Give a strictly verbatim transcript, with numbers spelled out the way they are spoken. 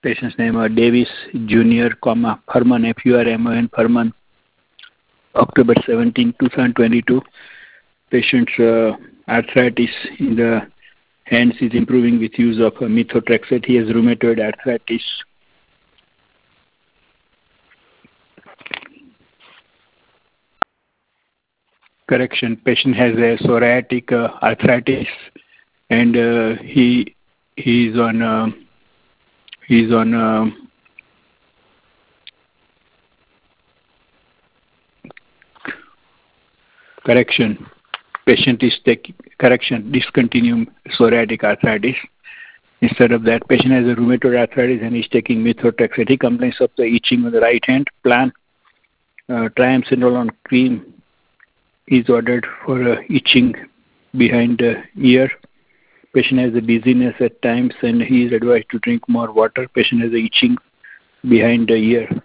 Patient's name uh, Davis Junior, comma Furman, F U R M O N, Furman, October seventeenth, twenty twenty-two. Patient's uh, arthritis in the hands is improving with use of uh, methotrexate. He has rheumatoid arthritis. Correction, patient has a psoriatic uh, arthritis, and uh, he he's on uh, he's on uh, correction. Patient is taking correction, discontinue psoriatic arthritis. Instead of that, patient has a rheumatoid arthritis and is taking methotrexate. He complains of the itching on the right hand. Plan uh, triamcinolone cream is ordered for uh, itching behind the ear. Patient has a dizziness at times and he is advised to drink more water. Patient has a itching behind the ear.